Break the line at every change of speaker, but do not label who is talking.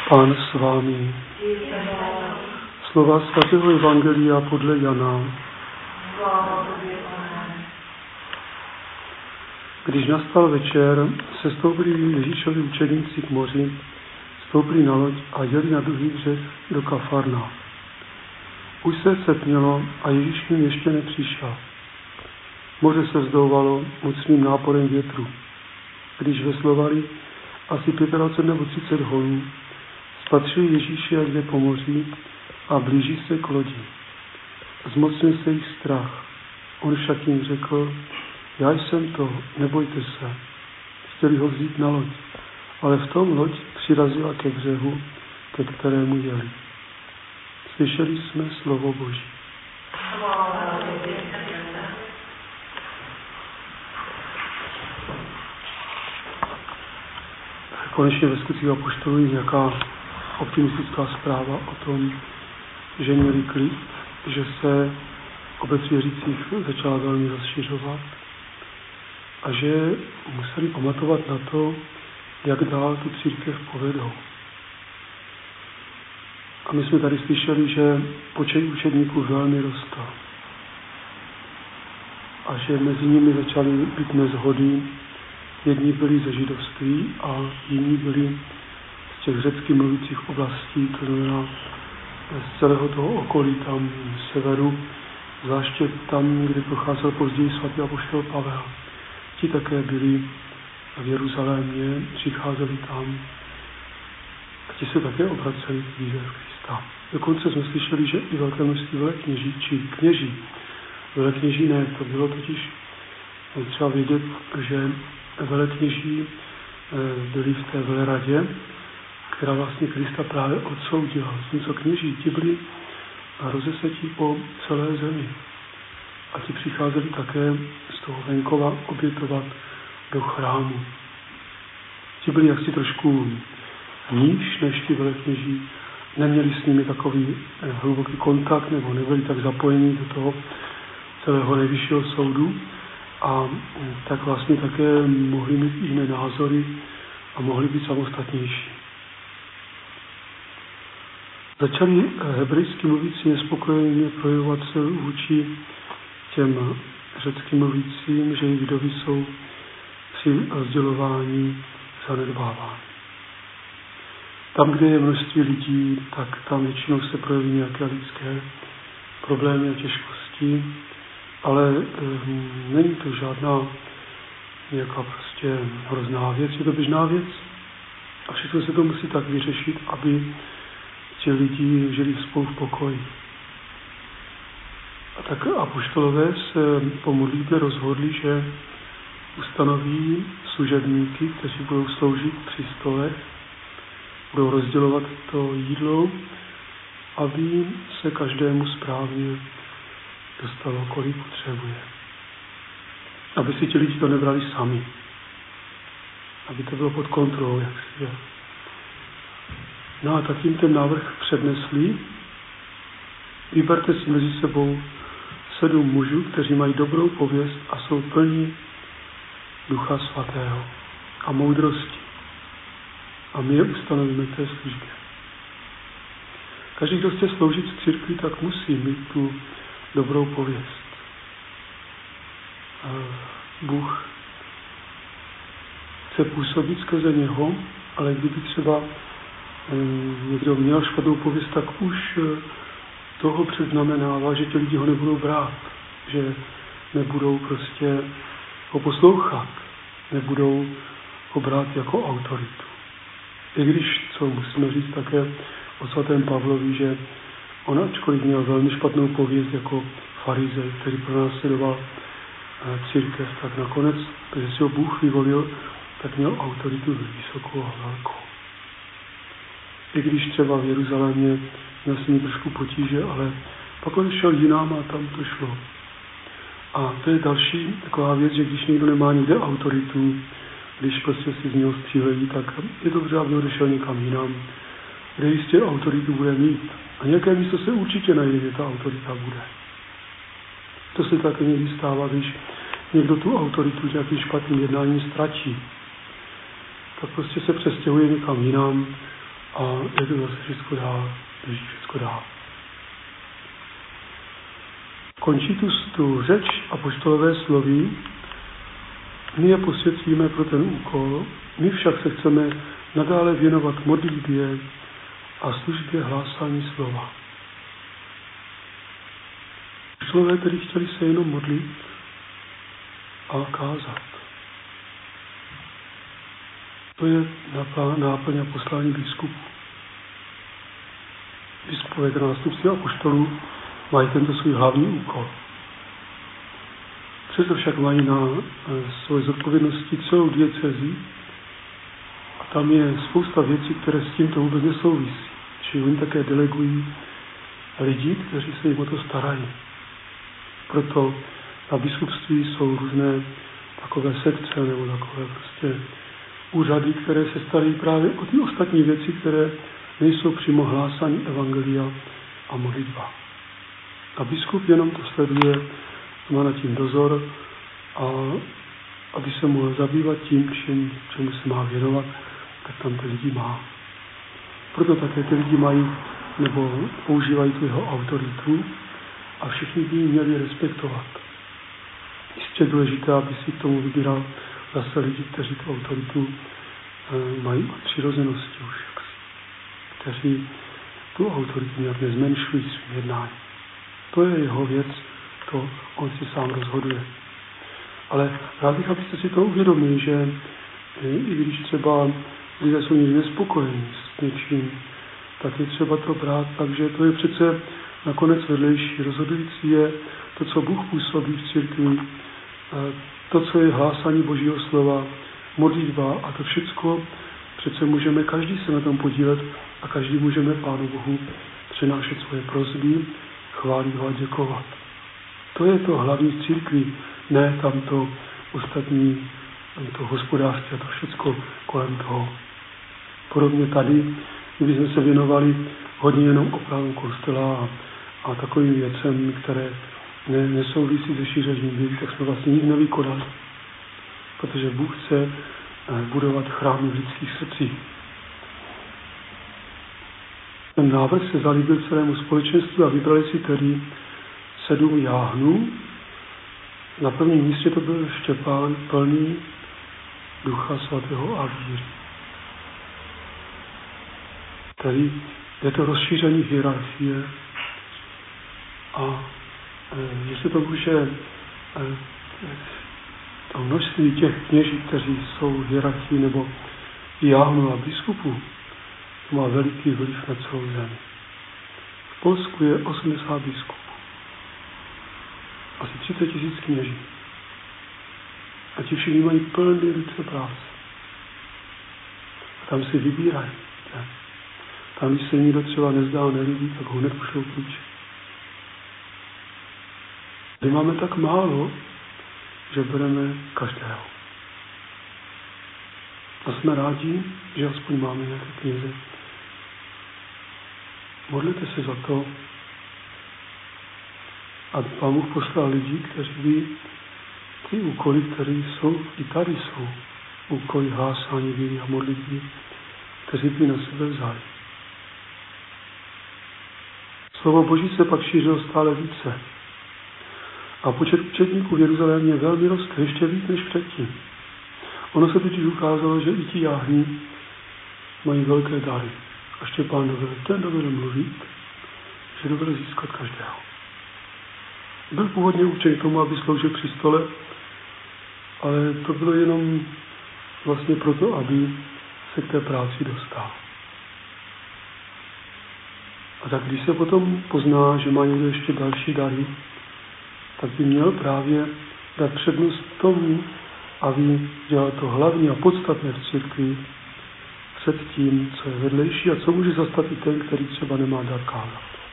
Pán s vámi. Slova svatého Evangelia podle Jana. Když nastal večer, sestoupili Ježíšovi učedníci k moři, stoupili na loď a jeli na druhý břeh do Kafarna. Už se setmělo a Ježíš k nim ještě nepřišel. Moře se vzdovalo mocným náporem větru. Když veslovali asi 25 nebo 30 holů, spatřili Ježíše, jak jde po moři a blíží se k lodi. Zmocnil se jich strach. On však jim řekl: já jsem to, nebojte se. Chtěli ho vzít na loď, ale v tom loď přirazila ke břehu, ke kterému jeli. Slyšeli jsme slovo Boží. Konečně ve Skutcích apoštolů je nějaká optimistická zpráva o tom, že měli klid, že se obec věřících začala velmi rozšiřovat a že museli pamatovat na to, jak dál tu církev povedou. A my jsme tady slyšeli, že počet učedníků velmi rostl a že mezi nimi začaly být neshody. Jedni byli ze židovství a jiní byli z těch řecky mluvících oblastí, to znamená z celého toho okolí, tam severu, zvláště tam, kde procházel později svatý apoštol Pavel. Ti také byli v Jeruzalémě, přicházeli tam a ti se také obraceli k víře v Krista. Dokonce jsme slyšeli, že i velké množství velekněží či kněží. Velekněží ne, to bylo totiž třeba vědět, že velekněží byli v té veleradě, která vlastně Krista právě odsoudila. Zatímco kněží, ti byli rozesetí po celé zemi. A ti přicházeli také z toho venkova obětovat do chrámu. Ti byli jaksi trošku níž než ti velekněží, neměli s nimi takový hluboký kontakt, nebo nebyli tak zapojení do toho celého nejvyššího soudu. A tak vlastně také mohli mít jiné názory a mohli být samostatnější. Začali hebrejsky mluvící nespokojeně projevovat se vůči těm řecky mluvícím, že jejich vdovy jsou při rozdělování zanedbávány. Tam, kde je množství lidí, tak tam většinou se projeví nějaké lidské problémy a těžkosti, ale není to žádná nějaká prostě hrozná věc, je to běžná věc a všechno se to musí tak vyřešit, aby ti lidi žili spolu v pokoji. A tak apoštolové se po modlitbě rozhodli, že ustanoví služebníky, kteří budou sloužit při stole, budou rozdělovat to jídlo, aby se každému správně dostalo, kolik potřebuje. Aby si ti lidi to nebrali sami. Aby to bylo pod kontrolou, jak si je. No a tak jim ten návrh přednesli. Vyberte si mezi sebou 7 mužů, kteří mají dobrou pověst a jsou plní Ducha Svatého a moudrosti. A my je ustanovíme k té službě. Každý, kdo chce sloužit v církvi, tak musí mít tu dobrou pověst. Bůh chce působit skrze něho, ale kdyby třeba někdo měl špatnou pověst, tak už toho předznamenává, že ti lidi ho nebudou brát, že nebudou prostě ho poslouchat, nebudou ho brát jako autoritu. I když, co musíme říct také o svatém Pavlovi, že on, ačkoliv měl velmi špatnou pověst jako farizej, který pronásledoval církev, tak nakonec, protože si ho Bůh vyvolil, tak měl autoritu vysokou a velkou. I když třeba v Jeruzalémě měl s ním trošku potíže, ale pak on šel jinam a tam to šlo. A to je další taková věc, že když někdo nemá někde autoritu, když prostě si z něho střílejí, tak je dobře, aby odešel někam jinam, kde jistě autoritu bude mít. A nějaké místo se určitě najde, kde ta autorita bude. To se také někdy stává, když někdo tu autoritu nějakým špatným jednáním ztratí. Tak prostě se přestěhuje někam jinam a je to zase všechno dál, běží všechno dál. Končí tu řeč apoštolové sloví, my je posvěcíme pro ten úkol, my však se chceme nadále věnovat modlitbě a službě hlásání slova. Apoštolové tedy chtěli se jenom modlit a kázat. To je náplň a poslání biskupů. Biskupové, teda nástupci apoštolů, mají tento svůj hlavní úkol. Přesto však mají na své zodpovědnosti celou diecézi a tam je spousta věcí, které s tímto vůbec nesouvisí. Čili oni také delegují lidi, kteří se jim o to starají. Proto na biskupství jsou různé takové sekce nebo takové prostě úřady, které se starají právě o ty ostatní věci, které nejsou přímo hlásání evangelia a modlitba. A biskup jenom to sleduje, má nad tím dozor a aby se mohl zabývat tím, čemu se má věnovat, tak tam ty lidi má. Proto také ty lidi mají nebo používají tu jeho autoritu a všichni by ji měli respektovat. Jistě důležité, aby si k tomu vybíral zase lidi, kteří tu autoritu mají od přirozenosti už, kteří tu autoritu nějak nezmenšují svým jednáním. To je jeho věc, to on si sám rozhoduje. Ale rád bych, abyste si to uvědomili, že i když třeba lidé jsou někdy nespokojení s něčím, tak je třeba to brát, takže to je přece nakonec vedlejší. Rozhodující je to, co Bůh působí v církvi, to, co je hlásání Božího slova, modlitba a to všecko přece můžeme, každý se na tom podílet a každý můžeme Pánu Bohu přinášet svoje prosby, chválit ho a děkovat. To je to hlavní v církvi, ne tamto ostatní, to hospodářství a to všecko kolem toho. Podobně tady, kdybychom se věnovali hodně jenom opravu kostela a takovým věcem, které nesouvisí se šířením víry, tak jsme vlastně nic nevykonali. Protože Bůh chce budovat chrámy v lidských srdcích. Ten návrh se zalíbil celému společenství a vybrali si tedy 7 jáhnů. Na prvním místě to byl Štěpán, plný Ducha svatého a víry. Tady je to rozšíření hierarchie a jestli to může to množství těch kněží, kteří jsou v hierarchii nebo jáhnů a biskupů, to má veliký vliv na celou zemi. V Polsku je 80 biskupů. Asi 30 000 kněží. A ti všichni mají plný ruce práce. A tam si vybírají. Ne? Tam, když se někdo třeba nezdá a nelíbí, tak ho hned pošlou pryč. My máme tak málo, že bereme každého. A jsme rádi, že aspoň máme nějaké kněze. Modlete se za to, aby Pán Bůh poslal lidi, kteří by ty úkoly, které jsou, i tady jsou, úkoly hlásání víry a modlitby, kteří by na sebe vzali. Slovo Boží se pak šířilo stále více. A počet učedníků v Jeruzalémě velmi rostl, ještě víc než předtím. Ono se totiž ukázalo, že i ti jáhní mají velké dary. A Štěpán dovede mluvit, že dovede získat každého. Byl původně určen k tomu, aby sloužil při stole, ale to bylo jenom vlastně proto, aby se k té práci dostal. A tak když se potom pozná, že má někdo ještě další dary, tak by měl právě dát přednost tomu, aby dělal to hlavní a podstatné v církvi před tím, co je vedlejší a co může zastat i ten, který třeba nemá dar kázat.